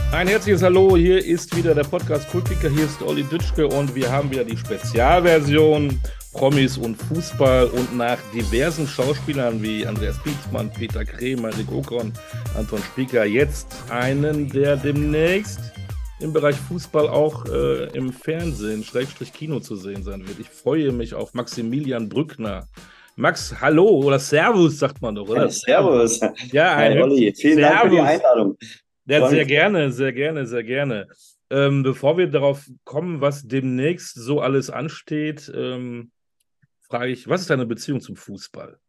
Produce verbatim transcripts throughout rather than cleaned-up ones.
Ein herzliches Hallo, hier ist wieder der Podcast Kultkicker, hier ist Olli Dütschke und wir haben wieder die Spezialversion Promis und Fußball und nach diversen Schauspielern wie Andreas Pietzmann, Peter Kremer, Rick Okon, Anton Spieker jetzt einen, der demnächst im Bereich Fußball auch äh, im Fernsehen, Schrägstrich Kino zu sehen sein wird. Ich freue mich auf Maximilian Brückner. Max, hallo oder Servus, sagt man doch, oder? Ja, servus. Ja, ein Hi Olli, höchstes vielen Dank für die Servus. Einladung. Ja, Freue sehr mich. gerne, sehr gerne, sehr gerne. Ähm, bevor wir darauf kommen, was demnächst so alles ansteht, ähm, frage ich, was ist deine Beziehung zum Fußball?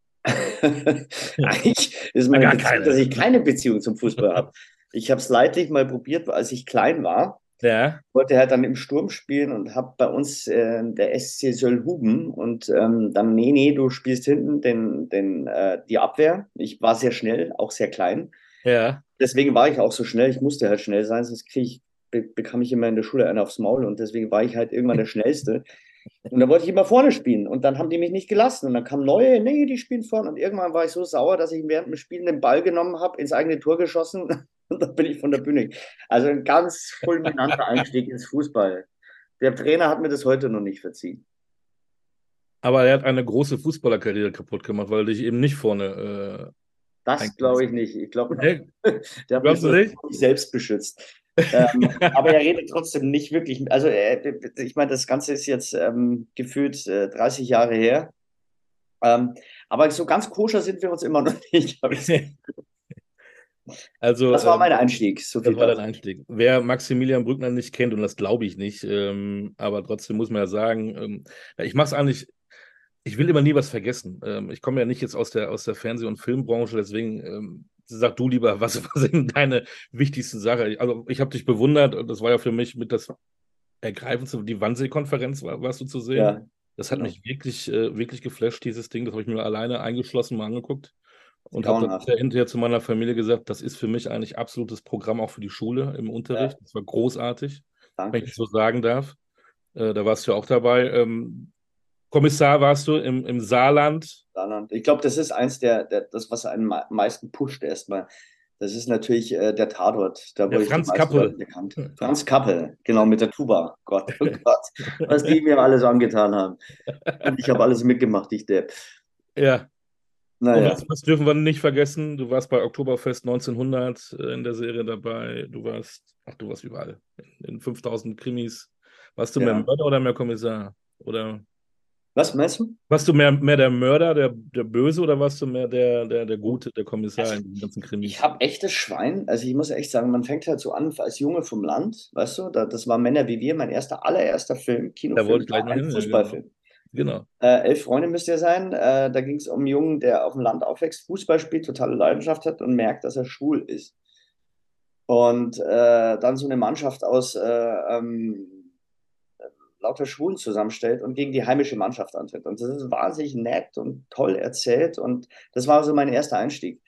Eigentlich ist Ja, meine gar Beziehung, dass keine. ich keine Beziehung zum Fußball habe. Ich habe es leidlich mal probiert, als ich klein war. Ja, Wollte halt dann im Sturm spielen und habe bei uns äh, der S C Sölhuben und ähm, dann, nee, nee, du spielst hinten den, den, äh, die Abwehr. Ich war sehr schnell, auch sehr klein. ja. Deswegen war ich auch so schnell. Ich musste halt schnell sein, sonst krieg ich, be bekam ich immer in der Schule einen aufs Maul und deswegen war ich halt irgendwann der Schnellste. Und dann wollte ich immer vorne spielen und dann haben die mich nicht gelassen. Und dann kamen neue, nee, die spielen vorne. Und irgendwann war ich so sauer, dass ich während dem Spielen den Ball genommen habe, ins eigene Tor geschossen und dann bin ich von der Bühne. Also ein ganz fulminanter Einstieg ins Fußball. Der Trainer hat mir das heute noch nicht verziehen. Aber er hat eine große Fußballerkarriere kaputt gemacht, weil er dich eben nicht vorne äh, Das glaube eingesetzt ich nicht. Ich glaube, hat. Nee, der hat mich glaubst du so nicht? selbst beschützt. Ähm, aber er redet trotzdem nicht wirklich. Also, er, ich meine, das Ganze ist jetzt ähm, gefühlt äh, dreißig Jahre her. Ähm, aber so ganz koscher sind wir uns immer noch nicht. Hab ich Also, Das war mein ähm, Einstieg, so das viel war dein dazu. Einstieg. Wer Maximilian Brückner nicht kennt, und das glaube ich nicht, ähm, aber trotzdem muss man ja sagen, ähm, ja, ich mache es eigentlich. Ich will immer nie was vergessen. Ähm, ich komme ja nicht jetzt aus der, aus der Fernseh- und Filmbranche, deswegen ähm, sag du lieber, was, was sind deine wichtigsten Sachen? Also ich habe dich bewundert und das war ja für mich mit das Ergreifendste, die Wannsee-Konferenz war, warst du zu sehen. Ja, Das hat genau. mich wirklich, äh, wirklich geflasht, dieses Ding. Das habe ich mir alleine eingeschlossen mal angeguckt und habe dann Grauenhaft. hinterher hinterher zu meiner Familie gesagt, das ist für mich eigentlich absolutes Programm auch für die Schule im Ja, Unterricht. Das war großartig, wenn ich das so Dankeschön. sagen darf. Äh, da warst du ja auch dabei. Ähm, Kommissar warst du im, im Saarland. Saarland. Ich glaube, das ist eins der, der, das, was einen am meisten pusht erstmal. Das ist natürlich äh, der Tatort. Da Der wurde ich die Franz meisten Leute Kappel. bekannt. Franz Kappel, genau, mit der Tuba. Gott, oh Gott, was die mir alles angetan haben. Und ich habe alles mitgemacht, ich Depp. Ja. Und was, Naja, was dürfen wir nicht vergessen? Du warst bei Oktoberfest neunzehnhundert äh, in der Serie dabei. Du warst, ach, du warst überall. In, in fünftausend Krimis. Warst du mehr ja. Mörder oder mehr Kommissar? Oder Was meinst du? warst du mehr, mehr der Mörder, der, der Böse, oder warst du mehr der, der, der Gute, der Kommissar Also, in den ganzen ich Krimis? habe echtes Schwein. Also, ich muss echt sagen, man fängt halt so an als Junge vom Land, weißt du? Da, das war Männer wie wir. Mein erster, allererster Film, Da wollte Kinofilm, ich gleich war noch ein hin. Ja, genau. Fußballfilm. Genau. Äh, elf Freunde müsste er sein. Äh, da ging es um einen Jungen, der auf dem Land aufwächst, Fußball spielt, totale Leidenschaft hat und merkt, dass er schwul ist. Und äh, dann so eine Mannschaft aus äh, ähm, lauter Schwulen zusammenstellt und gegen die heimische Mannschaft antritt. Und das ist wahnsinnig nett und toll erzählt. Und das war so mein erster Einstieg.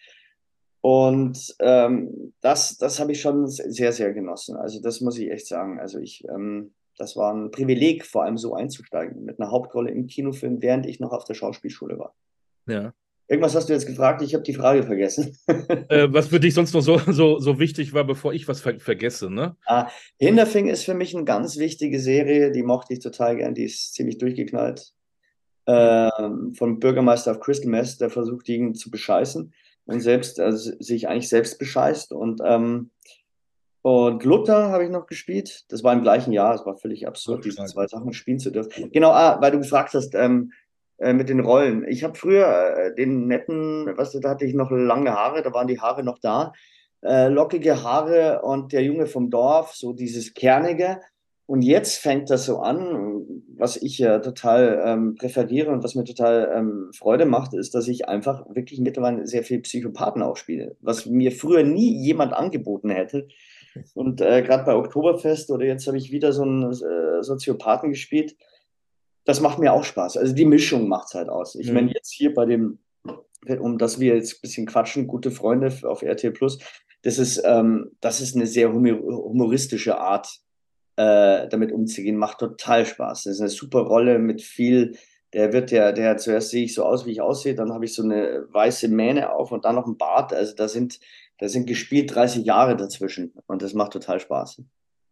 Und ähm, das, das habe ich schon sehr, sehr genossen. Also das muss ich echt sagen. Also ich, ähm, das war ein Privileg, vor allem so einzusteigen, mit einer Hauptrolle im Kinofilm, während ich noch auf der Schauspielschule war. Ja. Irgendwas hast du jetzt gefragt, ich habe die Frage vergessen. Äh, was für dich sonst noch so, so, so wichtig war, bevor ich was ver vergesse, ne? ah, Hinterfing ist für mich eine ganz wichtige Serie, die mochte ich total gern, die ist ziemlich durchgeknallt. Hm. Ähm, vom Bürgermeister auf Crystal Meth, der versucht, ihn zu bescheißen und selbst, also sich eigentlich selbst bescheißt. Und ähm, Und Luther habe ich noch gespielt. Das war im gleichen Jahr. Es war völlig Auch absurd, diese stark. zwei Sachen spielen zu dürfen. Genau, ah, weil du gefragt hast ähm, äh, mit den Rollen. Ich habe früher äh, den netten, was da hatte ich noch lange Haare, da waren die Haare noch da. Äh, lockige Haare und der Junge vom Dorf, so dieses Kernige. Und jetzt fängt das so an, was ich ja total ähm, präferiere und was mir total ähm, Freude macht, ist, dass ich einfach wirklich mittlerweile sehr viel Psychopathen auch spiele, was mir früher nie jemand angeboten hätte. Und äh, gerade bei Oktoberfest oder jetzt habe ich wieder so einen äh, Soziopathen gespielt. Das macht mir auch Spaß. Also die Mischung macht es halt aus. Ich meine, Hm. jetzt hier bei dem, um dass wir jetzt ein bisschen quatschen, gute Freunde auf R T L Plus, das ist, ähm, das ist eine sehr humoristische Art, äh, damit umzugehen. Macht total Spaß. Das ist eine super Rolle mit viel. Der wird ja, der zuerst sehe ich so aus, wie ich aussehe, dann habe ich so eine weiße Mähne auf und dann noch ein Bart. Also da sind da sind gespielt dreißig Jahre dazwischen und das macht total Spaß.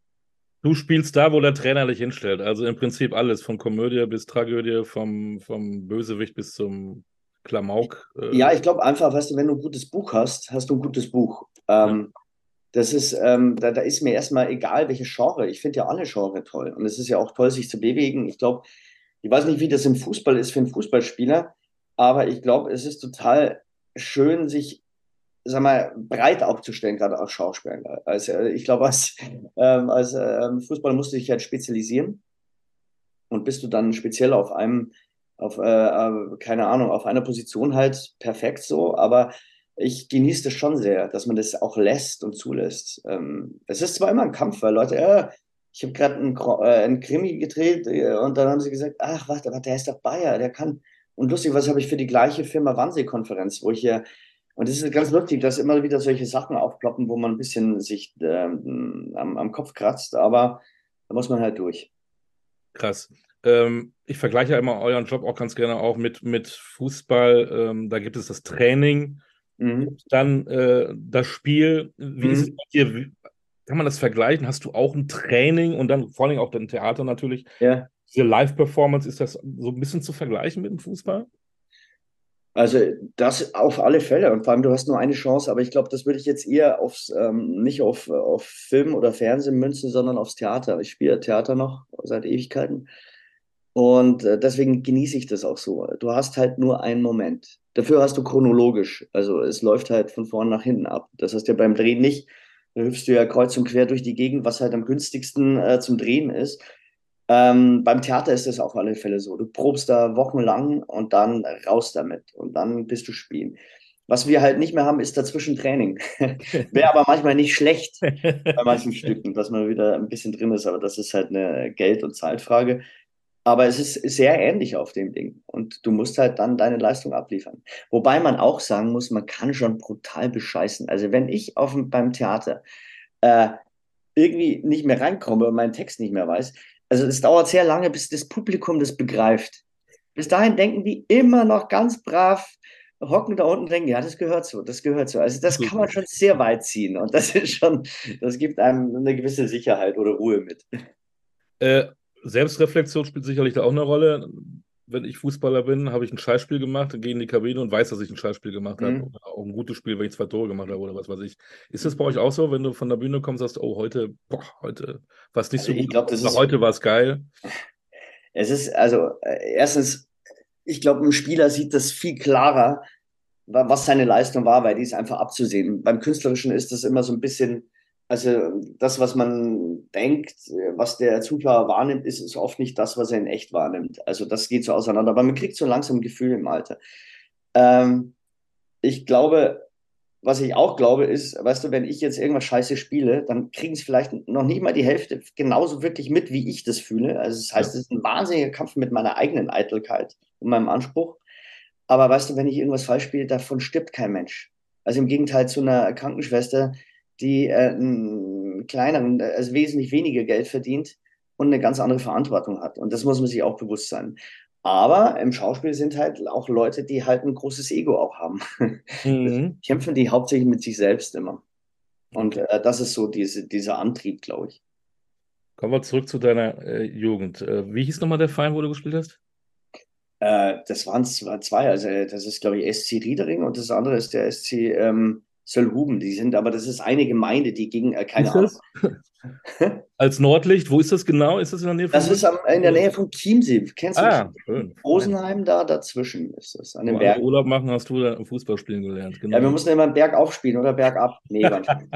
Du spielst da, wo der Trainer dich hinstellt. Also im Prinzip alles, von Komödie bis Tragödie, vom, vom Bösewicht bis zum Klamauk. Ja, Äh, ich glaube einfach, weißt du, wenn du ein gutes Buch hast, hast du ein gutes Buch. ja. Ähm, das ist, ähm, da, da ist mir erstmal egal, welche Genre. Ich finde ja alle Genre toll. Und es ist ja auch toll, sich zu bewegen. Ich glaube, ich weiß nicht, wie das im Fußball ist für einen Fußballspieler, aber ich glaube, es ist total schön, sich, sag mal, breit aufzustellen, gerade als Schauspieler. Also, äh, ich glaube, als, ähm, als ähm, Fußballer musst du dich halt spezialisieren und bist du dann speziell auf einem, auf, äh, äh, keine Ahnung, auf einer Position halt perfekt so, aber ich genieße das schon sehr, dass man das auch lässt und zulässt. Ähm, es ist zwar immer ein Kampf, weil Leute, äh, ich habe gerade einen, Kro- äh, einen Krimi gedreht äh, und dann haben sie gesagt, ach, warte, warte, der ist doch Bayer, der kann. Und lustig, was habe ich für die gleiche Firma Wannsee-Konferenz, wo ich hier, und es ist ganz lustig, dass immer wieder solche Sachen aufploppen, wo man ein bisschen sich ähm, am, am Kopf kratzt, aber da muss man halt durch. Krass. Ähm, ich vergleiche ja immer euren Job auch ganz gerne auch mit, mit Fußball. Ähm, da gibt es das Training Mhm. und dann äh, das Spiel. Wie ist es Mhm. bei dir? Wie, kann man das vergleichen? Hast du auch ein Training und dann vor allem auch dein Theater natürlich? Ja, Diese Live-Performance, ist das so ein bisschen zu vergleichen mit dem Fußball? also das auf alle Fälle. Und vor allem, du hast nur eine Chance, aber ich glaube, das würde ich jetzt eher aufs, ähm, nicht auf, auf Film oder Fernsehen münzen, sondern aufs Theater. Ich spiele Theater noch seit Ewigkeiten. Und äh, deswegen genieße ich das auch so. Du hast halt nur einen Moment. Dafür hast du chronologisch. Also es läuft halt von vorn nach hinten ab. Das heißt ja beim Drehen nicht. Da hüpfst du ja kreuz und quer durch die Gegend, was halt am günstigsten äh, zum Drehen ist. Ähm, beim Theater ist das auf alle Fälle so. Du probst da wochenlang und dann raus damit und dann bist du spielen. Was wir halt nicht mehr haben, ist dazwischen Training. Wäre aber manchmal nicht schlecht bei manchen Stücken, dass man wieder ein bisschen drin ist, aber das ist halt eine Geld- und Zeitfrage. Aber es ist sehr ähnlich auf dem Ding und du musst halt dann deine Leistung abliefern. Wobei man auch sagen muss, man kann schon brutal bescheißen. Also wenn ich auf, dem- beim Theater äh, irgendwie nicht mehr reinkomme und meinen Text nicht mehr weiß. Also es dauert sehr lange, bis das Publikum das begreift. Bis dahin denken die immer noch ganz brav, hocken da unten und denken, ja, das gehört so, das gehört so. Also das kann man schon sehr weit ziehen und das ist schon, das gibt einem eine gewisse Sicherheit oder Ruhe mit. Äh, Selbstreflexion spielt sicherlich da auch eine Rolle. Wenn ich Fußballer bin, habe ich ein Scheißspiel gemacht, gehe in die Kabine und weiß, dass ich ein Scheißspiel gemacht habe. Mhm. Oder auch ein gutes Spiel, wenn ich zwei Tore gemacht habe oder was weiß ich. Ist das bei euch auch so, wenn du von der Bühne kommst, sagst, oh, heute, boah, heute war es nicht Also so ich gut glaube, das oder ist, heute war es geil? es ist, also äh, erstens, ich glaube, ein Spieler sieht das viel klarer, was seine Leistung war, weil die ist einfach abzusehen. Beim Künstlerischen ist das immer so ein bisschen, also das, was man denkt, was der Zuschauer wahrnimmt, ist, ist oft nicht das, was er in echt wahrnimmt. Also das geht so auseinander, aber man kriegt so langsam ein Gefühl im Alter. Ähm, ich glaube, was ich auch glaube, ist, weißt du, wenn ich jetzt irgendwas scheiße spiele, dann kriegen es vielleicht noch nicht mal die Hälfte genauso wirklich mit, wie ich das fühle. Also das Ja. heißt, es ist ein wahnsinniger Kampf mit meiner eigenen Eitelkeit und meinem Anspruch. Aber weißt du, wenn ich irgendwas falsch spiele, davon stirbt kein Mensch. Also im Gegenteil zu einer Krankenschwester, die äh, einen kleineren, also wesentlich weniger Geld verdient und eine ganz andere Verantwortung hat. Und das muss man sich auch bewusst sein. Aber im Schauspiel sind halt auch Leute, die halt ein großes Ego auch haben. Das Mhm. kämpfen die hauptsächlich mit sich selbst immer. Und Okay. äh, das ist so diese, dieser Antrieb, glaube ich. Kommen wir zurück zu deiner äh, Jugend. Äh, wie hieß nochmal der Verein, wo du gespielt hast? Äh, das waren zwei, also das ist, glaube ich, S C Riedering und das andere ist der S C ähm, Söllhuben. Die sind, aber das ist eine Gemeinde, die gegen, äh, Wo keine ist Ahnung. das? Als Nordlicht, wo ist das genau? Ist das in der Nähe von Das ist München? am, in der Oder? Nähe von Chiemsee. Kennst du Ah, Chiemsee? schön, fein. Rosenheim da dazwischen ist das, an Wo den andere Bergen. Urlaub machen, hast du da Fußball spielen gelernt, Ja, wir genau. mussten immer einen Berg aufspielen oder bergab. Nee, war ein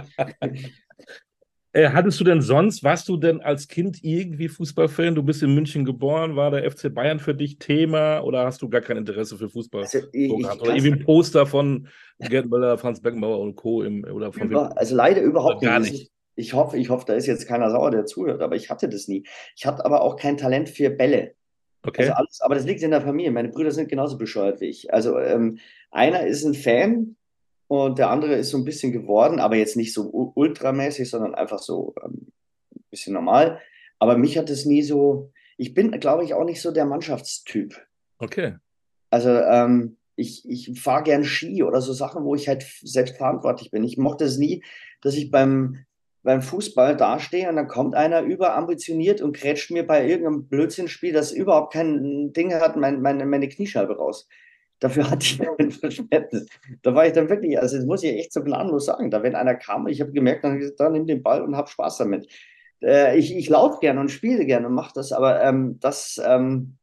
Äh, hattest du denn sonst, warst du denn als Kind irgendwie Fußballfan? Du bist in München geboren, war der F C Bayern für dich Thema oder hast du gar kein Interesse für Fußball Also ich, so gehabt? ich Oder kann irgendwie es ein Poster von Gerd Müller, Franz Beckenbauer und Co. Im, oder von wem? über, also leider Oder überhaupt nicht. gar Das ist, nicht. ich hoffe, ich hoffe, da ist jetzt keiner sauer, der zuhört, aber ich hatte das nie. Ich hatte aber auch kein Talent für Bälle. Also Okay. alles, aber das liegt in der Familie. Meine Brüder sind genauso bescheuert wie ich. Also ähm, einer ist ein Fan und der andere ist so ein bisschen geworden, aber jetzt nicht so u- ultramäßig, sondern einfach so ähm, ein bisschen normal. Aber mich hat es nie so, ich bin, glaube ich, auch nicht so der Mannschaftstyp. Okay. Also ähm, ich, ich fahre gern Ski oder so Sachen, wo ich halt selbst verantwortlich bin. Ich mochte es nie, dass ich beim, beim Fußball dastehe und dann kommt einer überambitioniert und grätscht mir bei irgendeinem Blödsinnspiel, das überhaupt kein Ding hat, mein, meine, meine Kniescheibe raus. Dafür hatte ich kein Verständnis. Da war ich dann wirklich, also das muss ich echt so gnadenlos sagen, da wenn einer kam, ich habe gemerkt, dann, dann nimm den Ball und hab Spaß damit. Äh, ich ich laufe gerne und spiele gerne und mache das, aber ähm, das, ähm,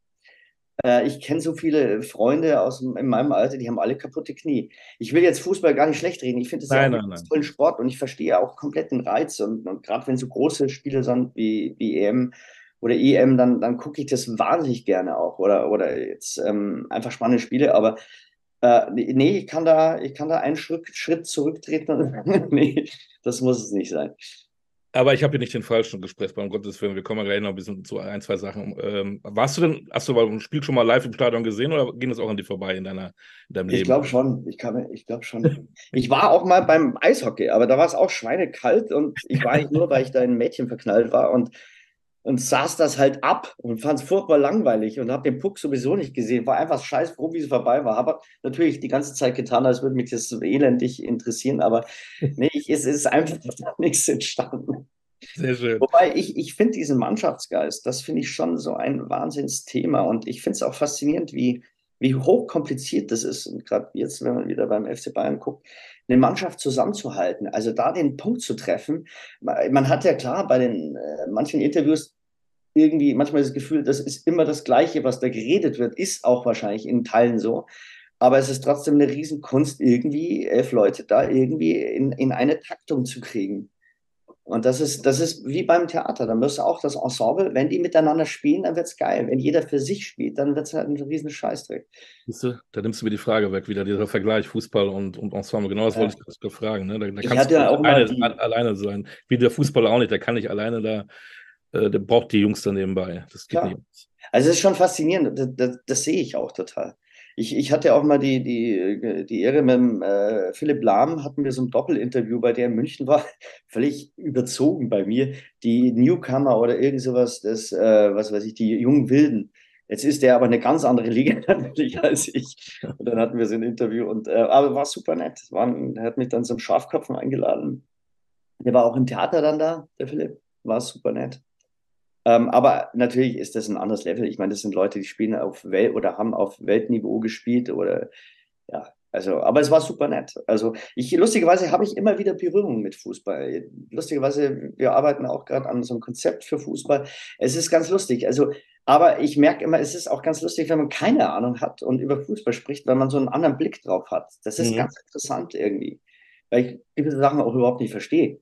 äh, ich kenne so viele Freunde aus in meinem Alter, die haben alle kaputte Knie. Ich will jetzt Fußball gar nicht schlecht reden. Ich finde es ja auch Nein, einen nein, ganz nein. tollen Sport und ich verstehe auch komplett den Reiz. Und, und gerade wenn so große Spiele sind wie, wie E M oder E M, dann, dann gucke ich das wahnsinnig gerne auch. Oder, oder jetzt ähm, einfach spannende Spiele. Aber äh, nee, ich kann da, ich kann da einen Schritt, Schritt zurücktreten und sagen, nee, das muss es nicht sein. Aber ich habe hier nicht den falschen Gesprächspartner, um Gottes Willen. Wir kommen ja gleich noch ein bisschen zu ein, zwei Sachen. Ähm, warst du denn, hast du mal ein Spiel schon mal live im Stadion gesehen oder ging das auch an dir vorbei in deiner, in deinem Ich Leben? glaube schon. Ich kann, ich glaube schon. Ich war auch mal beim Eishockey, aber da war es auch schweinekalt und ich war eigentlich nur, weil ich da in ein Mädchen verknallt war und, und saß das halt ab und fand es furchtbar langweilig und habe den Puck sowieso nicht gesehen. War einfach scheiß froh, wie es vorbei war. Habe natürlich die ganze Zeit getan, als würde mich das so elendig interessieren, aber nee, ich, es ist einfach nichts entstanden. Sehr schön. Wobei ich, ich finde diesen Mannschaftsgeist, das finde ich schon so ein Wahnsinnsthema. Und ich finde es auch faszinierend, wie, wie hochkompliziert das ist. Und gerade jetzt, wenn man wieder beim F C Bayern guckt, eine Mannschaft zusammenzuhalten, also da den Punkt zu treffen. Man hat ja klar bei den äh, manchen Interviews irgendwie manchmal das Gefühl, das ist immer das Gleiche, was da geredet wird, ist auch wahrscheinlich in Teilen so. Aber es ist trotzdem eine Riesenkunst, irgendwie elf Leute da irgendwie in, in eine Taktung zu kriegen. Und das ist, das ist wie beim Theater. Da müsste auch das Ensemble, wenn die miteinander spielen, dann wird es geil. Wenn jeder für sich spielt, dann wird es halt ein riesen Scheißdreck. Siehst du, da nimmst du mir die Frage weg, wieder dieser Vergleich Fußball und, und Ensemble. Genau das wollte Ja. ich gerade fragen. Ne? Da, da Ich kannst hatte du ja nicht auch mal alleine, die, alleine sein. Wie der Fußballer auch nicht, der kann nicht alleine da, äh, der braucht die Jungs da nebenbei. Das geht nicht. klar. Also es ist schon faszinierend, das, das, das sehe ich auch total. Ich, ich hatte auch mal die, die, die Ehre mit dem, äh, Philipp Lahm, hatten wir so ein Doppelinterview, bei der in München war, völlig überzogen bei mir, die Newcomer oder irgend sowas, das, äh, was weiß ich, die jungen Wilden. Jetzt ist der aber eine ganz andere Liga natürlich als ich. Und dann hatten wir so ein Interview und, äh, aber war super nett. War, er hat mich dann zum Schafkopfen eingeladen. Der war auch im Theater dann da, der Philipp. War super nett. Ähm, aber natürlich ist das ein anderes Level. Ich meine, das sind Leute, die spielen auf Welt oder haben auf Weltniveau gespielt oder ja, also, aber es war super nett. Also ich lustigerweise habe ich immer wieder Berührung mit Fußball. Lustigerweise, wir arbeiten auch gerade an so einem Konzept für Fußball. Es ist ganz lustig. Also, aber ich merke immer, es ist auch ganz lustig, wenn man keine Ahnung hat und über Fußball spricht, weil man so einen anderen Blick drauf hat. Das ist Mhm. ganz interessant irgendwie, weil ich gewisse Sachen auch überhaupt nicht verstehe.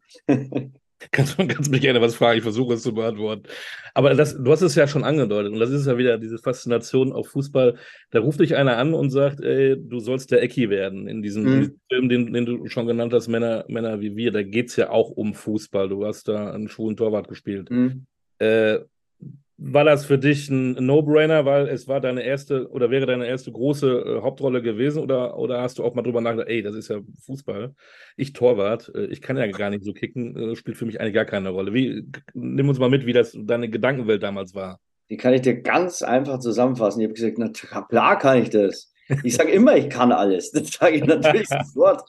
Kannst, kannst mich gerne was fragen, ich versuche es zu beantworten. Aber das, du hast es ja schon angedeutet und das ist ja wieder diese Faszination auf Fußball. Da ruft dich einer an und sagt, ey, du sollst der Ecki werden. In diesem, in Mhm. diesem Film, den, den du schon genannt hast, Männer, Männer wie wir, da geht es ja auch um Fußball. Du hast da einen schwulen Torwart gespielt. Mhm. Äh, War das für dich ein No-Brainer, weil es war deine erste oder wäre deine erste große äh, Hauptrolle gewesen oder, oder hast du auch mal drüber nachgedacht, ey, das ist ja Fußball, ich Torwart, äh, ich kann ja gar nicht so kicken, äh, spielt für mich eigentlich gar keine Rolle. Wie, nimm uns mal mit, wie das deine Gedankenwelt damals war. Die kann ich dir ganz einfach zusammenfassen. Ich habe gesagt, na klar kann ich das. Ich sage immer, ich kann alles. Das sage ich natürlich sofort.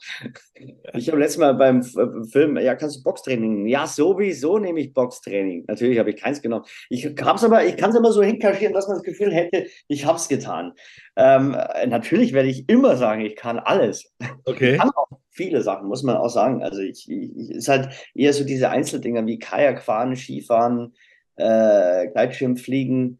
Ich habe letztes Mal beim F- Film, ja, kannst du Boxtraining? Ja, sowieso nehme ich Boxtraining. Natürlich habe ich keins genommen. Ich hab's aber, ich kann es immer so hinkaschieren, dass man das Gefühl hätte, ich habe es getan. Ähm, äh, natürlich werde ich immer sagen, ich kann alles. Ich Okay. kann auch viele Sachen, muss man auch sagen. Also ich, ich, ich ist halt eher so diese Einzeldinger wie Kajakfahren, Skifahren, äh, Gleitschirmfliegen,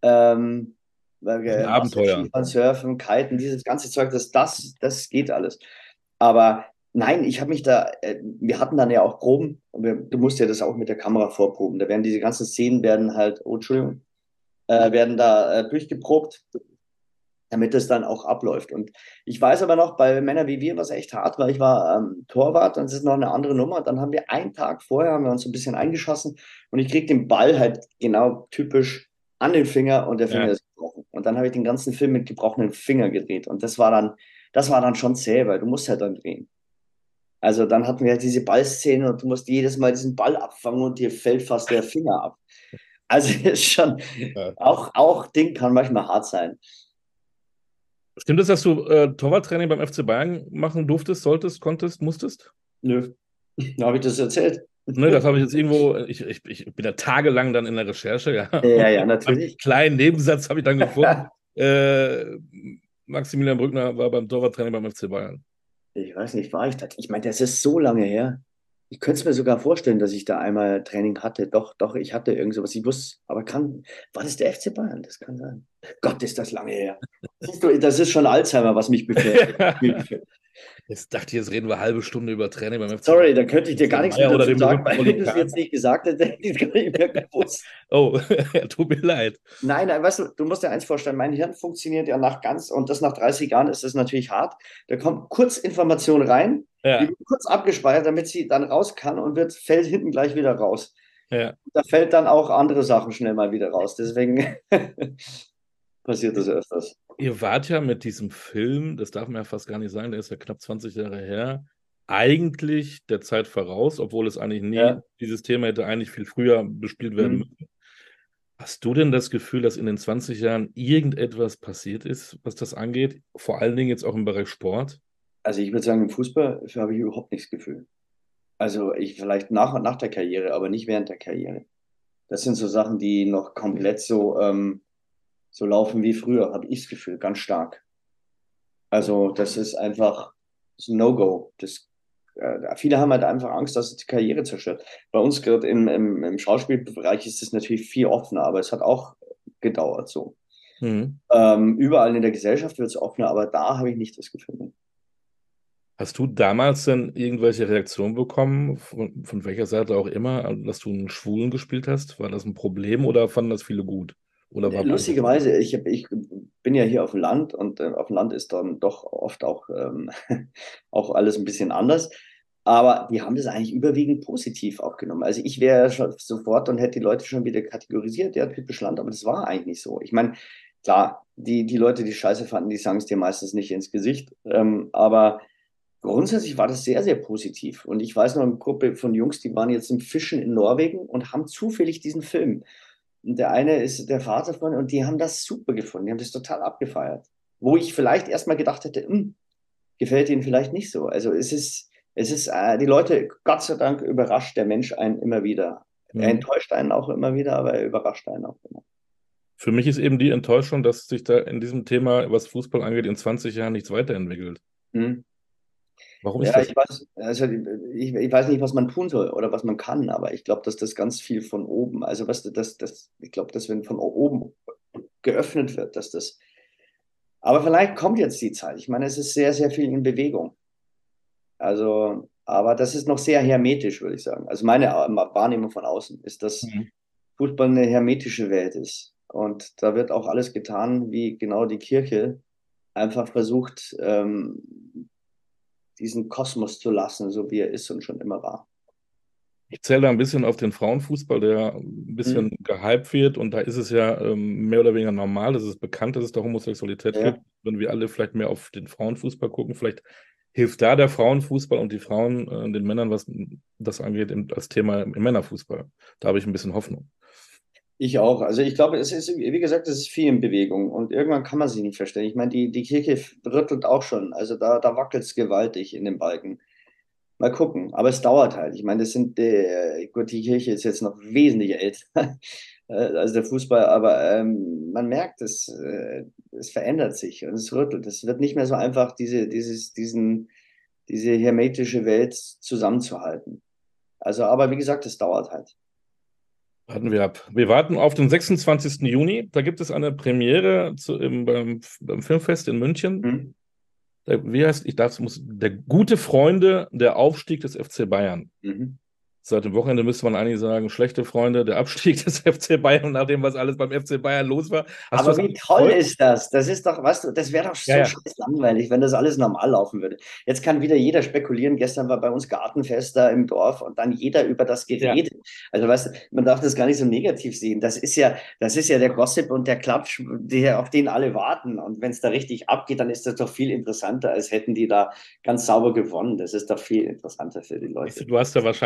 ähm, Das ist ein äh, Abenteuer. Wasserskifahren, Surfen, Kiten, dieses ganze Zeug, das, das, das geht alles. Aber nein, ich habe mich da, äh, wir hatten dann ja auch Proben, und wir, du musst ja das auch mit der Kamera vorproben. Da werden diese ganzen Szenen werden halt, oh, Entschuldigung, äh, werden da äh, durchgeprobt, damit es dann auch abläuft. Und ich weiß aber noch, bei Männer wie wir war es echt hart, weil ich war ähm, Torwart, dann ist es noch eine andere Nummer. Dann haben wir einen Tag vorher, haben wir uns so ein bisschen eingeschossen und ich krieg den Ball halt genau typisch an den Finger und der Finger Ja. ist gebrochen. Und dann habe ich den ganzen Film mit gebrochenen Finger gedreht. Und das war dann, das war dann schon zäh, weil du musst halt dann drehen. Also dann hatten wir halt diese Ballszene und du musst jedes Mal diesen Ball abfangen und dir fällt fast der Finger ab. Also ist schon, Ja. auch, auch Ding kann manchmal hart sein. Stimmt es, dass du äh, Torwarttraining beim F C Bayern machen durftest, solltest, konntest, musstest? Nö, da habe ich das erzählt. Ne, das habe ich jetzt irgendwo, ich, ich, ich bin ja tagelang dann in der Recherche, ja. Ja, Und ja, einen natürlich. kleinen Nebensatz habe ich dann gefunden. Äh, Maximilian Brückner war beim Torwarttraining beim F C Bayern. Ich weiß nicht, war ich das? Ich meine, das ist so lange her. Ich könnte es mir sogar vorstellen, dass ich da einmal Training hatte. Doch, doch, ich hatte irgend sowas. Ich wusste, aber kann, war das der F C Bayern? Das kann sein. Gott, ist das lange her. Siehst du, das ist schon Alzheimer, was mich befällt. Jetzt dachte ich, jetzt reden wir eine halbe Stunde über Training beim F C Bayern. Sorry, da könnte ich dir gar Marcel nichts mehr Meier oder dazu dem sagen, berühmten weil Oli wenn du es Kahn. jetzt nicht gesagt hättest, hätte ich es gar nicht mehr gewusst. Oh, tut mir leid. Nein, nein, weißt du, du musst dir eins vorstellen, mein Hirn funktioniert ja nach ganz, und das nach dreißig Jahren ist das natürlich hart. Da kommt kurz Information rein, die Ja, wird kurz abgespeichert, damit sie dann raus kann und wird, fällt hinten gleich wieder raus. ja. Da fällt dann auch andere Sachen schnell mal wieder raus. Deswegen passiert das öfters. Ihr wart ja mit diesem Film, das darf man ja fast gar nicht sagen, der ist ja knapp zwanzig Jahre her, eigentlich der Zeit voraus, obwohl es eigentlich nie, Ja. dieses Thema hätte eigentlich viel früher bespielt werden Hm. müssen. Hast du denn das Gefühl, dass in den zwanzig Jahren irgendetwas passiert ist, was das angeht? Vor allen Dingen jetzt auch im Bereich Sport? Also ich würde sagen, im Fußball habe ich überhaupt nichts Gefühl. Also ich vielleicht nach, nach der Karriere, aber nicht während der Karriere. Das sind so Sachen, die noch komplett so, ähm, so laufen wie früher, habe ich das Gefühl, ganz stark. Also das ist einfach das ist ein No-Go. Das, äh, viele haben halt einfach Angst, dass es die Karriere zerstört. Bei uns gerade im, im, im Schauspielbereich ist es natürlich viel offener, aber es hat auch gedauert so. Hm. Ähm, überall in der Gesellschaft wird es offener, aber da habe ich nicht das Gefühl. Hast du damals denn irgendwelche Reaktionen bekommen, von, von welcher Seite auch immer, dass du einen Schwulen gespielt hast? War das ein Problem oder fanden das viele gut? Oder war beides? Lustigerweise, ich, hab, ich bin ja hier auf dem Land, und äh, auf dem Land ist dann doch oft auch, ähm, auch alles ein bisschen anders. Aber die haben das eigentlich überwiegend positiv aufgenommen. Also ich wäre schon sofort und hätte die Leute schon wieder kategorisiert, ja, typisch Land, aber das war eigentlich nicht so. Ich meine, klar, die, die Leute, die Scheiße fanden, die sagen es dir meistens nicht ins Gesicht. Ähm, aber grundsätzlich war das sehr, sehr positiv. Und ich weiß noch, eine Gruppe von Jungs, die waren jetzt im Fischen in Norwegen und haben zufällig diesen Film. Und der eine ist der Vater von, und die haben das super gefunden. Die haben das total abgefeiert. Wo ich vielleicht erstmal gedacht hätte, hm, gefällt ihnen vielleicht nicht so. Also es ist, es ist, äh, die Leute, Gott sei Dank, überrascht der Mensch einen immer wieder. Er Hm. enttäuscht einen auch immer wieder, aber er überrascht einen auch immer. Für mich ist eben die Enttäuschung, dass sich da in diesem Thema, was Fußball angeht, in zwanzig Jahren nichts weiterentwickelt. Hm. Warum ist Ja, das? ich weiß, also ich, ich weiß nicht, was man tun soll oder was man kann, aber ich glaube, dass das ganz viel von oben, also was das, das, ich glaube, dass wenn von oben geöffnet wird, dass das, aber vielleicht kommt jetzt die Zeit. Ich meine, es ist sehr, sehr viel in Bewegung. Also, aber das ist noch sehr hermetisch, würde ich sagen. Also meine Wahrnehmung von außen ist, dass Mhm. Fußball eine hermetische Welt ist. Und da wird auch alles getan, wie genau die Kirche einfach versucht, ähm, diesen Kosmos zu lassen, so wie er ist und schon immer war. Ich zähle da ein bisschen auf den Frauenfußball, der ein Hm? bisschen gehypt wird. Und da ist es ja ähm, mehr oder weniger normal, es ist bekannt, dass es da Homosexualität Ja. gibt. Wenn wir alle vielleicht mehr auf den Frauenfußball gucken, vielleicht hilft da der Frauenfußball und die Frauen äh, den Männern, was das angeht, im, als Thema im Männerfußball. Da habe ich ein bisschen Hoffnung. Ich auch. Also ich glaube, es ist, wie gesagt, es ist viel in Bewegung und irgendwann kann man sich nicht verstehen. Ich meine, die, die Kirche rüttelt auch schon. Also da, da wackelt es gewaltig in den Balken. Mal gucken. Aber es dauert halt. Ich meine, das sind, äh, gut, die Kirche ist jetzt noch wesentlich älter äh, als der Fußball, aber ähm, man merkt, es, äh, es verändert sich und es rüttelt. Es wird nicht mehr so einfach, diese, dieses, diesen, diese hermetische Welt zusammenzuhalten. Also, aber wie gesagt, es dauert halt. Warten wir ab. Wir warten auf den sechsundzwanzigsten Juni. Da gibt es eine Premiere zu, im, beim, beim Filmfest in München. Hm? Der, wie heißt, ich darf, muss, der gute Freunde, der Aufstieg des F C Bayern. Mhm. Seit dem Wochenende müsste man eigentlich sagen, schlechte Freunde, der Abstieg des F C Bayern, nach dem, was alles beim F C Bayern los war. Hast du Aber das wie alles toll verfolgt? ist das? Das ist doch, weißt du, das wäre doch Ja, so ja. scheiß langweilig, wenn das alles normal laufen würde. Jetzt kann wieder jeder spekulieren. Gestern war bei uns Gartenfest da im Dorf und dann jeder über das Ja. geredet. Also weißt du, man darf das gar nicht so negativ sehen. Das ist ja, das ist ja der Gossip und der Klatsch, der, auf den alle warten. Und wenn es da richtig abgeht, dann ist das doch viel interessanter, als hätten die da ganz sauber gewonnen. Das ist doch viel interessanter für die Siehst du, Leute. du hast ja wahrscheinlich jetzt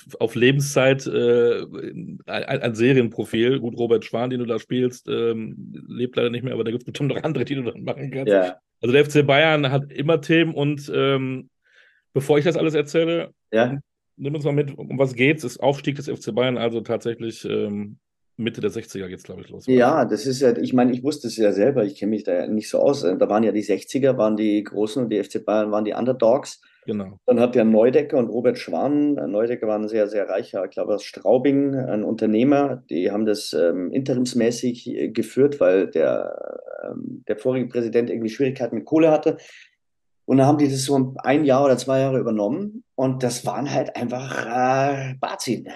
auf Lebenszeit äh, ein, ein Serienprofil. Gut, Robert Schwan, den du da spielst, ähm, lebt leider nicht mehr, aber da gibt es bestimmt noch andere, die du dann machen kannst. Ja. Also der F C Bayern hat immer Themen und ähm, bevor ich das alles erzähle, Ja. nimm uns mal mit, um was geht's? Das Aufstieg des F C Bayern, also tatsächlich ähm, Mitte der sechziger geht's, glaube ich, los. Ja, das ist ja, ich meine, ich wusste es ja selber, ich kenne mich da ja nicht so aus. Da waren ja die sechziger, waren die Großen und die F C Bayern waren die Underdogs. Genau. Dann hat ja Neudecker und Robert Schwan, Neudecker war ein sehr, sehr reicher, ich glaube aus Straubing, ein Unternehmer, die haben das ähm, interimsmäßig äh, geführt, weil der, ähm, der vorige Präsident irgendwie Schwierigkeiten mit Kohle hatte. Und dann haben die das so ein Jahr oder zwei Jahre übernommen und das waren halt einfach äh, Bazin.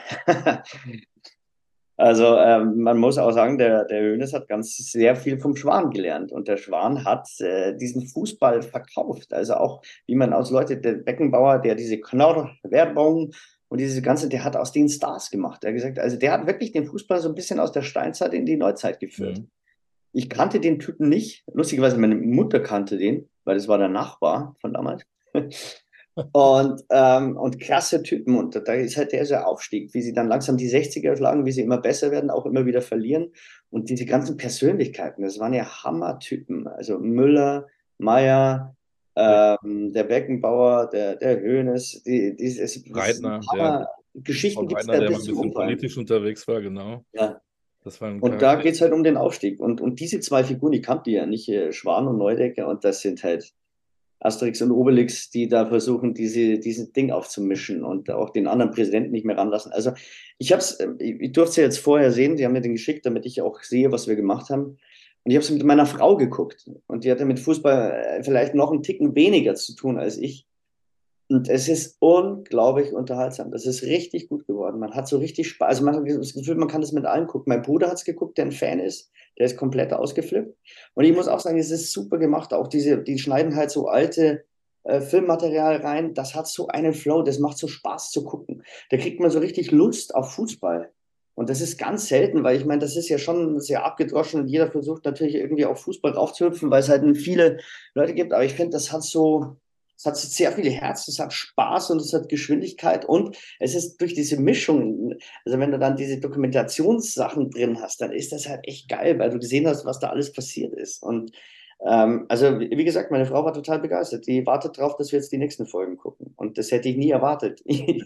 Also ähm, man muss auch sagen, der, der Hoeneß hat ganz sehr viel vom Schwan gelernt und der Schwan hat äh, diesen Fußball verkauft. Also auch, wie man aus Leute, der Beckenbauer, der diese Knorr-Werbung und diese ganze, der hat aus den Stars gemacht. Der hat gesagt, also der hat wirklich den Fußball so ein bisschen aus der Steinzeit in die Neuzeit geführt. Mhm. Ich kannte den Typen nicht. Lustigerweise, meine Mutter kannte den, weil das war der Nachbar von damals. Und, ähm, und klasse Typen. Und da ist halt der so Aufstieg, wie sie dann langsam die sechziger schlagen, wie sie immer besser werden, auch immer wieder verlieren. Und diese ganzen Persönlichkeiten, das waren ja Hammertypen. Also Müller, Meier, ähm, der Beckenbauer, der, der Hoeneß, die, die, das, das sind Breitner, der Hammer. Geschichten Paul gibt es Breitner, da der mal bis ein zum bisschen Umfallen. politisch unterwegs war, genau. Ja. Das war ein Und da Charakter. geht es halt um den Aufstieg. Und, und diese zwei Figuren, die kannte ja nicht, äh, Schwan und Neudecker. Und das sind halt Asterix und Obelix, die da versuchen, diese, dieses Ding aufzumischen und auch den anderen Präsidenten nicht mehr ranlassen. Also ich habe es, ich durfte es ja jetzt vorher sehen, die haben mir den geschickt, damit ich auch sehe, was wir gemacht haben. Und ich habe es mit meiner Frau geguckt. Und die hatte mit Fußball vielleicht noch einen Ticken weniger zu tun als ich. Und es ist unglaublich unterhaltsam. Das ist richtig gut geworden. Man hat so richtig Spaß. Also man hat das Gefühl, man kann das mit allen gucken. Mein Bruder hat es geguckt, der ein Fan ist. Der ist komplett ausgeflippt. Und ich muss auch sagen, es ist super gemacht. Auch diese, die schneiden halt so alte äh, Filmmaterial rein. Das hat so einen Flow. Das macht so Spaß zu gucken. Da kriegt man so richtig Lust auf Fußball. Und das ist ganz selten, weil ich meine, das ist ja schon sehr abgedroschen und jeder versucht natürlich irgendwie auf Fußball raufzuhüpfen, weil es halt viele Leute gibt. Aber ich finde, das hat so, es hat sehr viel Herz, es hat Spaß und es hat Geschwindigkeit und es ist durch diese Mischung, also wenn du dann diese Dokumentationssachen drin hast, dann ist das halt echt geil, weil du gesehen hast, was da alles passiert ist. Und ähm, also wie gesagt, meine Frau war total begeistert. Die wartet drauf, dass wir jetzt die nächsten Folgen gucken. Und das hätte ich nie erwartet.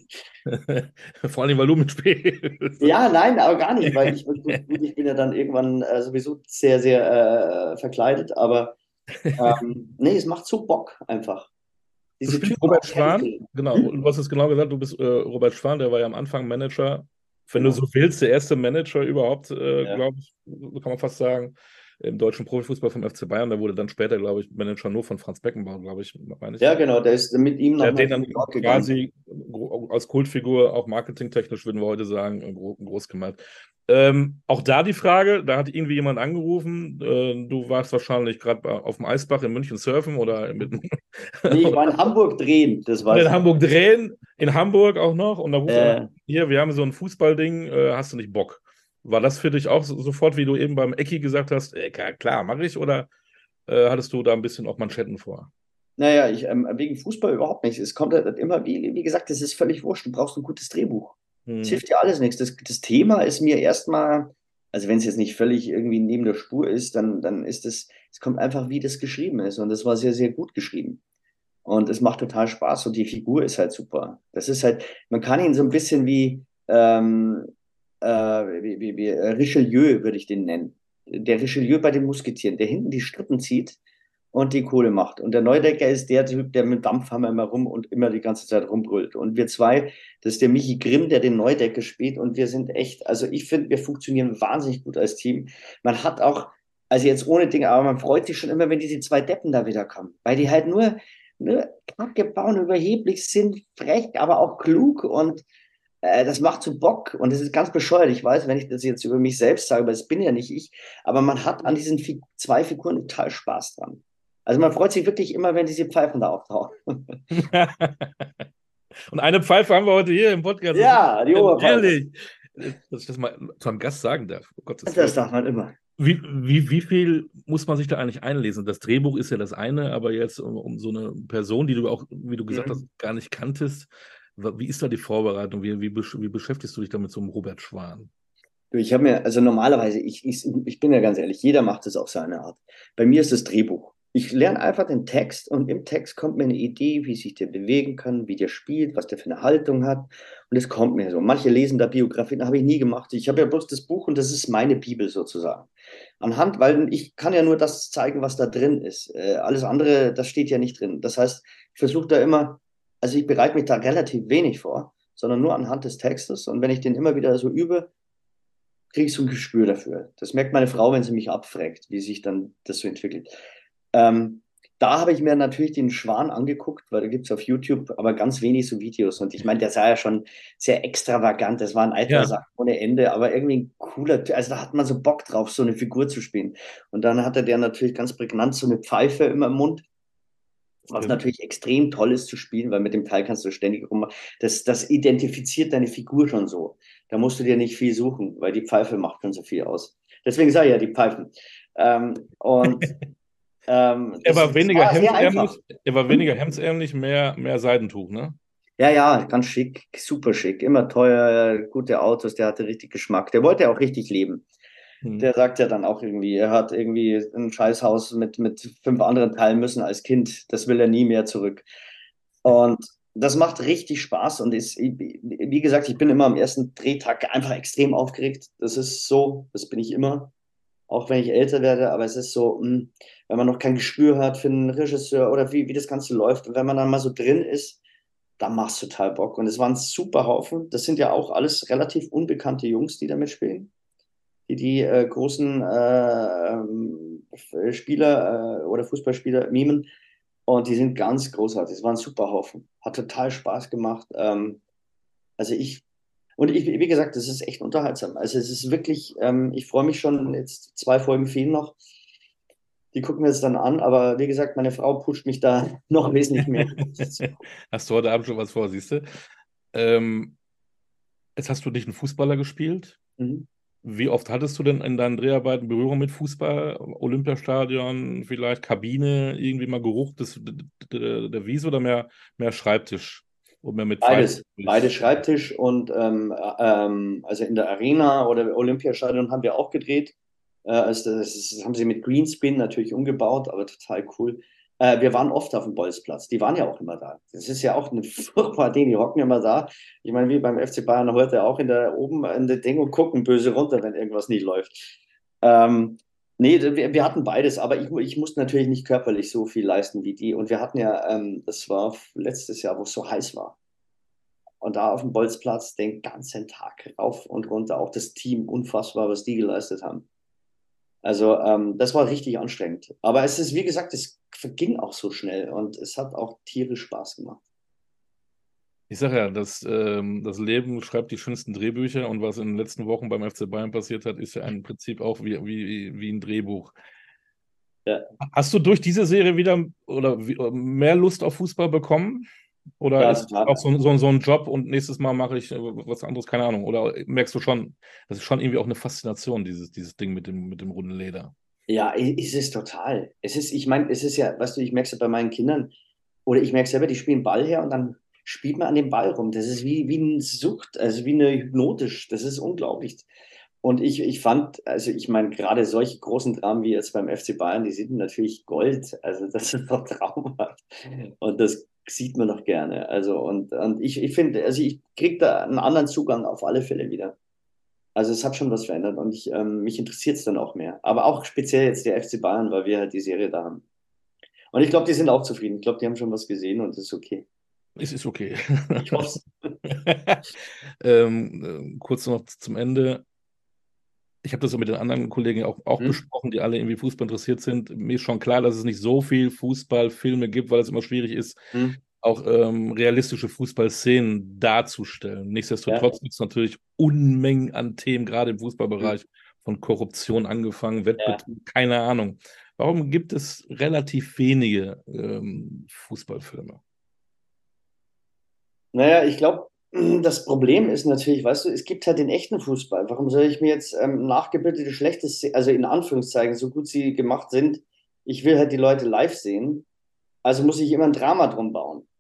Vor allem, weil du mitspielst. Ja, nein, aber gar nicht, weil ich, ich bin ja dann irgendwann äh, sowieso sehr, sehr äh, verkleidet, aber ähm, nee, es macht so Bock einfach. Du Diese spielst Typen Robert auch Schwan, kennenzulernen. genau, Hm? und du hast es genau gesagt, du bist äh, Robert Schwan, der war ja am Anfang Manager, wenn du Genau. so willst, der erste Manager überhaupt, äh, Ja. glaube ich, so kann man fast sagen, im deutschen Profifußball vom F C Bayern. Der wurde dann später, glaube ich, Manager nur von Franz Beckenbauer, glaube ich, meine ich. Ja, genau, der ist mit ihm Der nach hat den New dann York gegangen. quasi gro- als Kultfigur, auch marketingtechnisch, würden wir heute sagen, äh, gro groß gemacht. Ähm, auch da die Frage, da hat irgendwie jemand angerufen, äh, du warst wahrscheinlich gerade auf dem Eisbach in München surfen oder mit, Nee, ich war in Hamburg drehen, das oder weiß in ich noch. Hamburg drehen, in Hamburg auch noch, und da ruft einer, Äh, hier, wir haben so ein Fußballding, äh, hast du nicht Bock? War das für dich auch so, sofort, wie du eben beim Ecki gesagt hast, äh, klar, klar mache ich, oder äh, hattest du da ein bisschen auch Manschetten vor? naja, ich, ähm, wegen Fußball überhaupt nicht. Es kommt halt immer, wie, wie gesagt, es ist völlig wurscht. Du brauchst ein gutes Drehbuch. Es Hm. hilft dir alles nichts. Das, das Thema ist mir erstmal, also wenn es jetzt nicht völlig irgendwie neben der Spur ist, dann, dann ist es, es kommt einfach, wie das geschrieben ist. Und das war sehr, sehr gut geschrieben. Und es macht total Spaß und die Figur ist halt super. Das ist halt, man kann ihn so ein bisschen wie, ähm, äh, wie, wie, wie äh, Richelieu, würde ich den nennen. Der Richelieu bei den Musketieren, der hinten die Strippen zieht und die Kohle macht. Und der Neudecker ist der Typ, der mit dem Dampfhammer immer rum und immer die ganze Zeit rumbrüllt. Und wir zwei, das ist der Michi Grimm, der den Neudecker spielt. Und wir sind echt, also ich finde, wir funktionieren wahnsinnig gut als Team. Man hat auch, also jetzt ohne Dinge, aber man freut sich schon immer, wenn diese zwei Deppen da wieder kommen. Weil die halt nur ne, Kacke bauen, überheblich sind, frech, aber auch klug und äh, das macht so Bock und es ist ganz bescheuert. Ich weiß, wenn ich das jetzt über mich selbst sage, aber das bin ja nicht ich, aber man hat an diesen Fig zwei Figuren total Spaß dran. Also man freut sich wirklich immer, wenn diese Pfeifen da auftauchen. Und eine Pfeife haben wir heute hier im Podcast. Ja, die Oberpfeife. Ehrlich, dass ich das mal zu einem Gast sagen darf, um Gottes Das Willen. darf man immer. Wie, wie, wie viel muss man sich da eigentlich einlesen? Das Drehbuch ist ja das eine, aber jetzt um, um so eine Person, die du auch, wie du gesagt hast, Mhm. gar nicht kanntest, Wie ist da die Vorbereitung? Wie, wie, besch- wie beschäftigst du dich da mit so einem Robert Schwan? Du, ich habe mir, also normalerweise, ich, ich, ich bin ja ganz ehrlich, jeder macht es auf seine Art. Bei mir ist das Drehbuch. Ich lerne einfach den Text und im Text kommt mir eine Idee, wie sich der bewegen kann, wie der spielt, was der für eine Haltung hat. Und es kommt mir so. Manche lesen da Biografien, habe ich nie gemacht. Ich habe ja bloß das Buch und das ist meine Bibel sozusagen. Anhand, weil ich kann ja nur das zeigen, was da drin ist. Äh, alles andere, das steht ja nicht drin. Das heißt, ich versuche da immer, also ich bereite mich da relativ wenig vor, sondern nur anhand des Textes. Und wenn ich den immer wieder so übe, kriege ich so ein Gespür dafür. Das merkt meine Frau, wenn sie mich abfragt, wie sich dann das so entwickelt. Ähm, Da habe ich mir natürlich den Schwan angeguckt, weil da gibt es auf YouTube aber ganz wenig so Videos. Und ich meine, der sah ja schon sehr extravagant. Das war ein eitler Ja, Sack ohne Ende, aber irgendwie ein cooler Typ. Also da hat man so Bock drauf, so eine Figur zu spielen. Und dann hatte der natürlich ganz prägnant so eine Pfeife immer im Mund, was stimmt. natürlich extrem toll ist zu spielen, weil mit dem Teil kannst du ständig rum. Das, das identifiziert deine Figur schon so. Da musst du dir nicht viel suchen, weil die Pfeife macht schon so viel aus. Deswegen sage ich ja die Pfeifen. Ähm, und ähm, Er das, war das weniger war sehr einfach. hemdsärmlich, er war weniger Hm? hemdsärmlich, mehr, mehr Seidentuch, ne? Ja, ja, ganz schick, super schick, immer teuer, gute Autos, der hatte richtig Geschmack. Der wollte auch richtig leben. Hm. Der sagt ja dann auch irgendwie, er hat irgendwie ein Scheißhaus mit, mit fünf anderen teilen müssen als Kind. Das will er nie mehr zurück. Und das macht richtig Spaß und ist, wie gesagt, ich bin immer am ersten Drehtag einfach extrem aufgeregt. Das ist so, das bin ich immer, auch wenn ich älter werde, aber es ist so, mh, wenn man noch kein Gespür hat für einen Regisseur oder wie, wie das Ganze läuft. Und wenn man dann mal so drin ist, dann macht es total Bock. Und es waren super Haufen. Das sind ja auch alles relativ unbekannte Jungs, die da mitspielen, die die äh, großen äh, ähm, Spieler äh, oder Fußballspieler mimen. Und die sind ganz großartig. Es war ein super Haufen. Hat total Spaß gemacht. Ähm, also ich, und ich, wie gesagt, das ist echt unterhaltsam. Also es ist wirklich, ähm, ich freue mich schon, jetzt zwei Folgen fehlen noch. Die gucken wir jetzt dann an, aber wie gesagt, meine Frau pusht mich da noch wesentlich mehr. Hast du heute Abend schon was vor, siehst du? Ähm, Jetzt hast du dich einen Fußballer gespielt. Mhm. Wie oft hattest du denn in deinen Dreharbeiten Berührung mit Fußball? Olympiastadion, vielleicht Kabine, irgendwie mal Geruch des, der, der Wiese oder mehr, mehr Schreibtisch und mehr mit Pfeifen? Beides, beides Schreibtisch und ähm, äh, ähm, also in der Arena oder Olympiastadion haben wir auch gedreht. Äh, also das, ist, das haben sie mit Greenscreen natürlich umgebaut, aber total cool. Äh, wir waren oft auf dem Bolzplatz. Die waren ja auch immer da. Das ist ja auch eine furchtbare Ding. Die hocken immer da. Ich meine, wie beim F C Bayern heute auch in der oben in der Ding und gucken böse runter, wenn irgendwas nicht läuft. Ähm, Nee, wir, wir hatten beides, aber ich, ich musste natürlich nicht körperlich so viel leisten wie die. Und wir hatten ja, ähm, das war letztes Jahr, wo es so heiß war. Und da auf dem Bolzplatz den ganzen Tag rauf und runter. Auch das Team, unfassbar, was die geleistet haben. Also ähm, das war richtig anstrengend. Aber es ist, wie gesagt, es verging auch so schnell und es hat auch tierisch Spaß gemacht. Ich sage ja, das, ähm, das Leben schreibt die schönsten Drehbücher und was in den letzten Wochen beim F C Bayern passiert hat, ist ja im Prinzip auch wie, wie, wie ein Drehbuch. Ja, Hast du durch diese Serie wieder oder wie, mehr Lust auf Fußball bekommen? Oder ja, ist es auch total. so, so, so ein Job und nächstes Mal mache ich äh, was anderes, keine Ahnung. Oder merkst du schon, das ist schon irgendwie auch eine Faszination, dieses, dieses Ding mit dem, mit dem runden Leder. Ja, es ist total. Es ist, ich meine, es ist ja, weißt du, ich merke es ja bei meinen Kindern, oder ich merke selber, die spielen Ball her und dann spielt man an dem Ball rum. Das ist wie, wie eine Sucht, also wie eine hypnotisch. Das ist unglaublich. Und ich, ich fand, also ich meine, gerade solche großen Dramen wie jetzt beim F C Bayern, die sind natürlich Gold. Also das ist doch traumhaft. Und das sieht man doch gerne. Also und, und ich, ich finde, also ich kriege da einen anderen Zugang auf alle Fälle wieder. Also es hat schon was verändert und ich, ähm, mich interessiert es dann auch mehr. Aber auch speziell jetzt der F C Bayern, weil wir halt die Serie da haben. Und ich glaube, die sind auch zufrieden. Ich glaube, die haben schon was gesehen und es ist okay. Es ist okay. Ich hoffe es. ähm, äh, kurz noch zum Ende. Ich habe das so mit den anderen Kollegen auch, auch Hm? besprochen, die alle irgendwie Fußball interessiert sind. Mir ist schon klar, dass es nicht so viel Fußballfilme gibt, weil es immer schwierig ist, Hm? auch ähm, realistische Fußballszenen darzustellen. Ja. Nichtsdestotrotz gibt es natürlich Unmengen an Themen, gerade im Hm? Fußballbereich, von Korruption angefangen, Ja. Wettbetrug, keine Ahnung. Warum gibt es relativ wenige ähm, Fußballfilme? Naja, ich glaube, das Problem ist natürlich, weißt du, es gibt halt den echten Fußball. Warum soll ich mir jetzt ähm, nachgebildete, schlechte, Szenen, also in Anführungszeichen, so gut sie gemacht sind, ich will halt die Leute live sehen, also muss ich immer ein Drama drum bauen.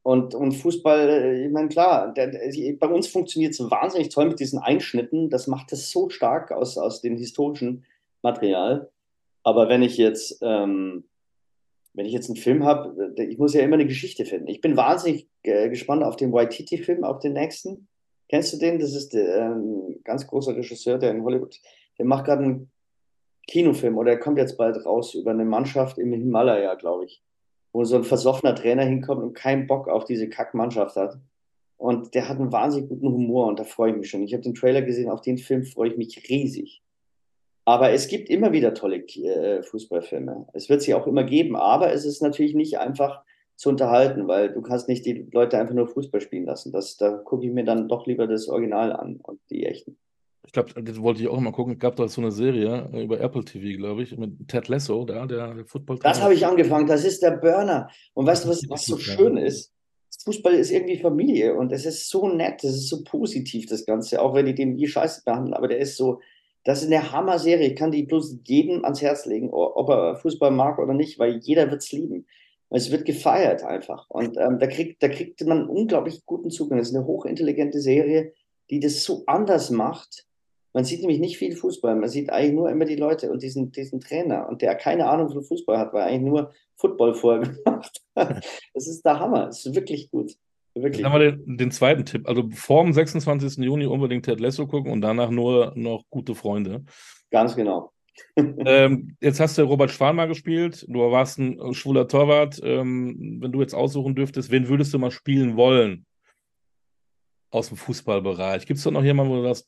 Und, und Fußball, äh, ich meine, klar, der, der, bei uns funktioniert es wahnsinnig toll mit diesen Einschnitten. Das macht es so stark aus, aus dem historischen Material. Aber wenn ich jetzt, ähm, wenn ich jetzt einen Film habe, ich muss ja immer eine Geschichte finden. Ich bin wahnsinnig äh, gespannt auf den Waititi-Film, auf den nächsten. Kennst du den? Das ist der, ähm, ganz großer Regisseur, der in Hollywood, der macht gerade einen Kinofilm oder er kommt jetzt bald raus über eine Mannschaft im Himalaya, glaube ich, wo so ein versoffener Trainer hinkommt und keinen Bock auf diese Kackmannschaft hat. Und der hat einen wahnsinnig guten Humor und da freue ich mich schon. Ich habe den Trailer gesehen, auf den Film freue ich mich riesig. Aber es gibt immer wieder tolle äh, Fußballfilme. Es wird sie auch immer geben, aber es ist natürlich nicht einfach zu unterhalten, weil du kannst nicht die Leute einfach nur Fußball spielen lassen. Das, da gucke ich mir dann doch lieber das Original an und die echten. Ich glaube, das wollte ich auch mal gucken. Es gab da so eine Serie äh, über Apple T V, glaube ich, mit Ted Lasso, da, der, der Das Footballtrainer. habe ich angefangen, das ist der Burner. Und weißt Das du, ist was, richtig was so gut, ja. schön ist? Fußball ist irgendwie Familie und es ist so nett, es ist so positiv, das Ganze, auch wenn die den wie Scheiße behandeln, aber der ist so, das ist eine Hammer-Serie. Ich kann die bloß jedem ans Herz legen, ob er Fußball mag oder nicht, weil jeder wird es lieben. Es wird gefeiert einfach. Und ähm, da kriegt, da kriegt man einen unglaublich guten Zugang. Das ist eine hochintelligente Serie, die das so anders macht. Man sieht nämlich nicht viel Fußball. Man sieht eigentlich nur immer die Leute und diesen, diesen Trainer. Und der keine Ahnung von Fußball hat, weil er eigentlich nur Football vorher gemacht hat. Das ist der Hammer. Das ist wirklich gut. Jetzt Wirklich haben gut. wir den, den zweiten Tipp. Also vor dem sechsundzwanzigsten Juni unbedingt Ted Lasso gucken und danach nur noch gute Freunde. Ganz genau. Ähm, jetzt hast du Robert Schwan mal gespielt. Du warst ein schwuler Torwart. Ähm, wenn du jetzt aussuchen dürftest, wen würdest du mal spielen wollen aus dem Fußballbereich? Gibt es da noch jemanden, wo du sagst,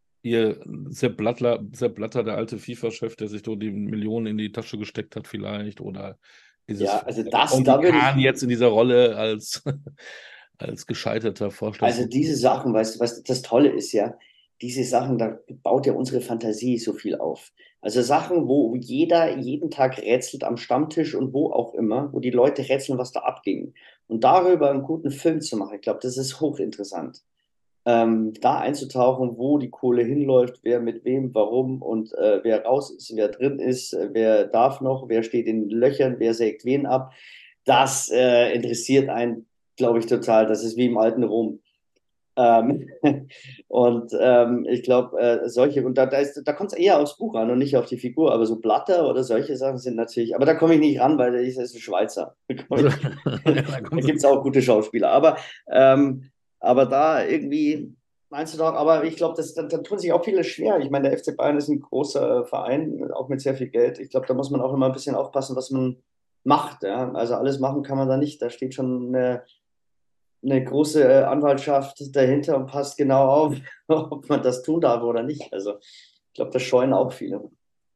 ihr Sepp Blatter, Sepp Blatter, der alte FIFA-Chef, der sich so die Millionen in die Tasche gesteckt hat vielleicht? Oder Ja, dieses also das, Onkel da würde Kahn ich, jetzt in dieser Rolle als, als gescheiterter also Vorstandsvorsitzender? diese Sachen, weißt du, was das Tolle ist ja, diese Sachen, da baut ja unsere Fantasie so viel auf. Also Sachen, wo jeder jeden Tag rätselt am Stammtisch und wo auch immer, wo die Leute rätseln, was da abging. Und darüber einen guten Film zu machen, ich glaube, das ist hochinteressant. Ähm, da einzutauchen, wo die Kohle hinläuft, wer mit wem, warum und äh, wer raus ist, wer drin ist, äh, wer darf noch, wer steht in den Löchern, wer sägt wen ab. Das äh, interessiert einen, glaube ich, total. Das ist wie im alten Rom. Ähm, und ähm, ich glaube, äh, solche, und da, da, ist, da kommt es eher aufs Buch an und nicht auf die Figur, aber so Blatter oder solche Sachen sind natürlich, aber da komme ich nicht ran, weil der ist, ist ein Schweizer. Da, komm Also, ich- da da kommt gibt es auch gute Schauspieler. Aber, ähm, aber da irgendwie, meinst du doch, aber ich glaube, da, da tun sich auch viele schwer. Ich meine, der F C Bayern ist ein großer Verein, auch mit sehr viel Geld. Ich glaube, da muss man auch immer ein bisschen aufpassen, was man macht. Ja? Also alles machen kann man da nicht. Da steht schon eine eine große äh, Anwaltschaft dahinter und passt genau auf, ob man das tun darf oder nicht. Also ich glaube, das scheuen auch viele.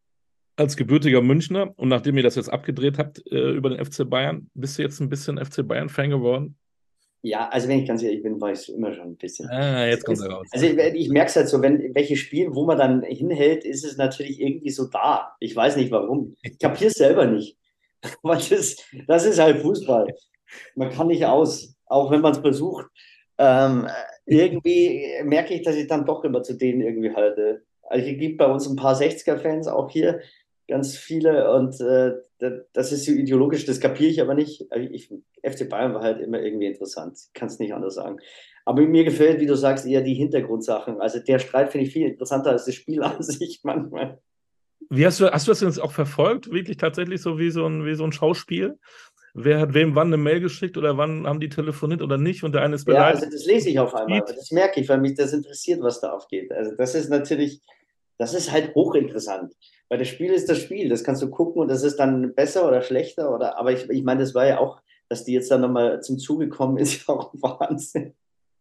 als gebürtiger Münchner und nachdem ihr das jetzt abgedreht habt äh, über den F C Bayern, bist du jetzt ein bisschen F C Bayern-Fan geworden? Ja, also wenn ich ganz ehrlich bin, war ich immer schon ein bisschen. Ah, jetzt kommt er raus. Also ich, ich merke es halt so, wenn welches Spiel, wo man dann hinhält, ist es natürlich irgendwie so da. Ich weiß nicht warum. Ich kapiere es selber nicht. Aber das, das ist halt Fußball. Man kann nicht aus, auch wenn man es versucht. Ähm, irgendwie merke ich, dass ich dann doch immer zu denen irgendwie halte. Also es gibt bei uns ein paar sechziger-Fans auch hier, ganz viele. Und äh, das ist so ideologisch, das kapiere ich aber nicht. Also ich, F C Bayern war halt immer irgendwie interessant. Kann es nicht anders sagen. Aber mir gefällt, wie du sagst, eher die Hintergrundsachen. Also der Streit finde ich viel interessanter als das Spiel an sich manchmal. Wie hast du, hast du das jetzt auch verfolgt? Wirklich tatsächlich so wie so ein, wie so ein Schauspiel? Wer hat wem wann eine Mail geschickt oder wann haben die telefoniert oder nicht? Und der eine ist Ja, beleidigt. also das lese ich auf einmal. Tweet. Das merke ich, weil mich das interessiert, was da aufgeht. Also das ist natürlich, das ist halt hochinteressant. Weil das Spiel ist das Spiel. Das kannst du gucken und das ist dann besser oder schlechter. Oder, aber ich, ich meine, das war ja auch, dass die jetzt dann nochmal zum Zuge kommen, ist ja auch Wahnsinn.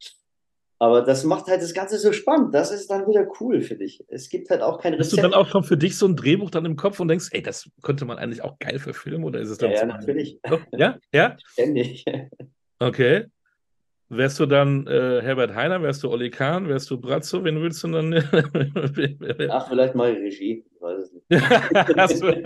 Aber das macht halt das Ganze so spannend. Das ist dann wieder cool für dich. Es gibt halt auch kein Hast du dann Rezept. auch schon für dich so ein Drehbuch dann im Kopf und denkst, ey, das könnte man eigentlich auch geil verfilmen oder ist es Ja, dann ja, zu. natürlich. Doch, ja, ja, Ständig. okay. Wärst du dann äh, Herbert Hainer, wärst du Olli Kahn, wärst du Brazzo, wen willst du dann? Ach, vielleicht mal Regie. Ich weiß es nicht. Hast du...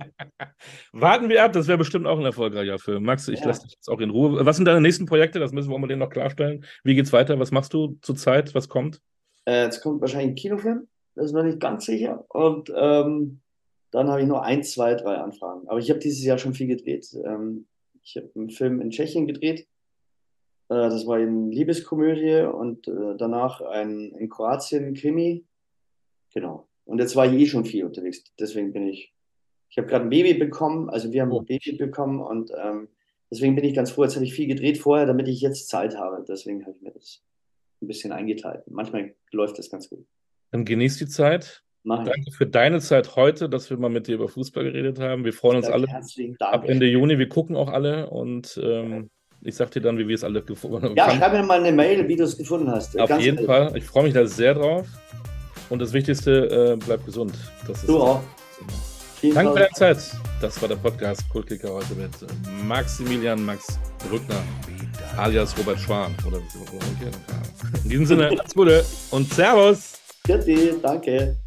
Warten wir ab, das wäre bestimmt auch ein erfolgreicher Film. Max, ich lasse Ja. dich jetzt auch in Ruhe. Was sind deine nächsten Projekte? Das müssen wir unbedingt noch klarstellen. Wie geht's weiter? Was machst du zurzeit? Was kommt? Äh, jetzt kommt wahrscheinlich ein Kinofilm. Das ist noch nicht ganz sicher. Und ähm, dann habe ich noch ein, zwei, drei Anfragen. Aber ich habe dieses Jahr schon viel gedreht. Ähm, ich habe einen Film in Tschechien gedreht. das war eine Liebeskomödie und äh, danach ein in Kroatien Krimi. Genau. Und jetzt war ich eh schon viel unterwegs. Deswegen bin ich, ich habe gerade ein Baby bekommen, also wir haben Oh. ein Baby bekommen und ähm, deswegen bin ich ganz froh. Jetzt habe ich viel gedreht vorher, damit ich jetzt Zeit habe. Deswegen habe ich mir das ein bisschen eingeteilt. Manchmal läuft das ganz gut. Dann genieß die Zeit. Mach ich. Danke für deine Zeit heute, dass wir mal mit dir über Fußball geredet haben. Wir freuen uns Danke, alle herzlichen ab Dank. Ende Juni. Wir gucken auch alle und ähm, ich sag dir dann, wie wir es alle gefunden haben. Ja, schreib mir mal eine Mail, wie du es gefunden hast. Auf Ganz jeden ehrlich. Fall. Ich freue mich da sehr drauf. Und das Wichtigste, äh, bleib gesund. Das ist Du auch. Vielen Danke für Dank. deine Zeit. Das war der Podcast Kultkicker heute mit Maximilian Max Brückner, alias Robert Schwan. Oder, oder, oder, in diesem Sinne, alles Gute und Servus. Danke.